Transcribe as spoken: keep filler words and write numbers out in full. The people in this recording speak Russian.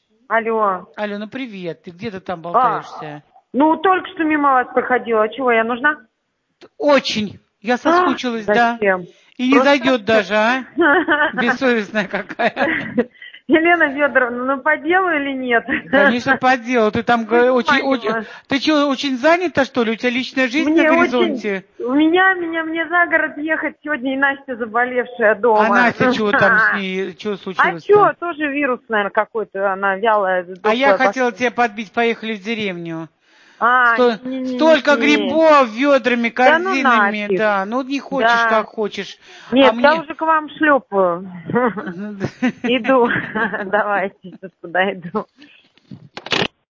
Алло. Алло, ну привет. Ты где ты там А, болтаешься? ну, только что мимо вас проходила. Чего, я нужна? Очень. Я А, соскучилась, да. зачем? И не Просто зайдет даже, а? Бессовестная какая. Елена Федоровна, ну по делу или нет? Конечно, по делу. Ты там Ну, га- очень, очень... ё-моё. Ты что, очень занята, что ли? У тебя личная жизнь на Мне очень... горизонте? У меня, меня, мне за город ехать сегодня, и Настя заболевшая А дома. Настя, чего там с ней? Что А случилось-то? чё, тоже вирус, наверное, какой-то, она вялая, А я дохлая хотела пошла. тебя подбить, поехали в деревню. А, Сто- Столько не-не-не-не. грибов ведрами, Да ну корзинами, нафиг. да. Ну, не хочешь, Да. как хочешь. А Нет, я мне... уже к вам шлепаю. Иду. Давайте, сейчас куда иду.